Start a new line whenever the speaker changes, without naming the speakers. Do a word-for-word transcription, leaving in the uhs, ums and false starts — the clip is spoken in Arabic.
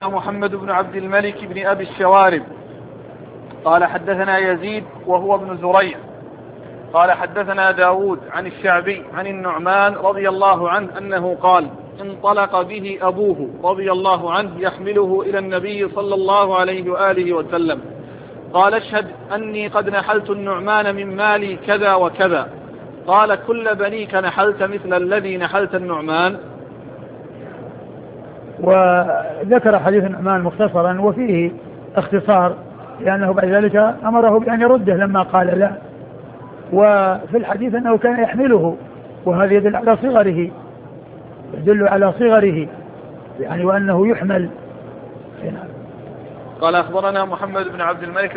محمد بن عبد الملك بن أبي الشوارب قال حدثنا يزيد وهو ابن زريع قال حدثنا داود عن الشعبي عن النعمان رضي الله عنه أنه قال انطلق به أبوه رضي الله عنه يحمله إلى النبي صلى الله عليه وآله وسلم قال اشهد أني قد نحلت النعمان من مالي كذا وكذا. قال كل بنيك نحلت مثل الذي نحلت النعمان.
وذكر حديث النعمان مختصرا وفيه اختصار لأنه بعد ذلك أمره بأن يرده لما قال لا. وفي الحديث أنه كان يحمله وهذا يدل على صغره يدل على صغره يعني وأنه يحمل.
قال أخبرنا محمد بن عبد الملك